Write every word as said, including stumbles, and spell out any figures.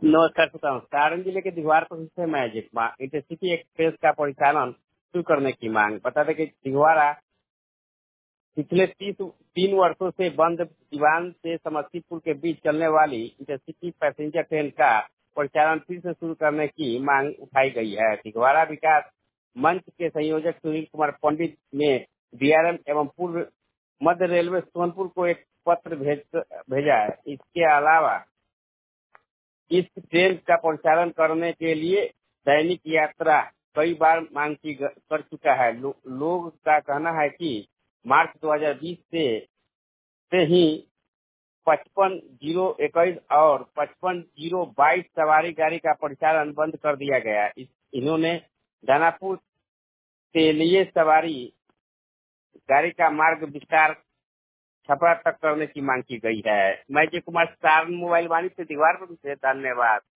नमस्कार श्रोताओं, सारण जिले के दिघवारा प्रखंड से मैं अजय कुमार इंटरसिटी एक्सप्रेस का परिचालन शुरू करने की मांग। बता दें कि दिघवारा पिछले तीस तीन वर्षों से बंद दीवान से समस्तीपुर के बीच चलने वाली इंटरसिटी पैसेंजर ट्रेन का परिचालन फिर से शुरू करने की मांग उठाई गई है। दिघवारा विकास मंच के संयोजक सुनील कुमार पंडित ने डीआरएम एवं पूर्व मध्य रेलवे सोनपुर को एक पत्र भेज भेजा है। इसके अलावा इस ट्रेन का परिचालन करने के लिए दैनिक यात्रा कई बार मांग की कर चुका है। लो, लोग का कहना है कि मार्च दो हज़ार बीस से से ही पचपन जीरो इक्कीस और पचपन जीरो बाईस सवारी गाड़ी का परिचालन बंद कर दिया गया। इस, इन्होंने दानापुर के लिए सवारी गाड़ी का मार्ग विस्तार छपरा तक करने की मांग की गई है। मैं जय कुमार सारण मोबाइल वाणी से दीवार पर धन्यवाद।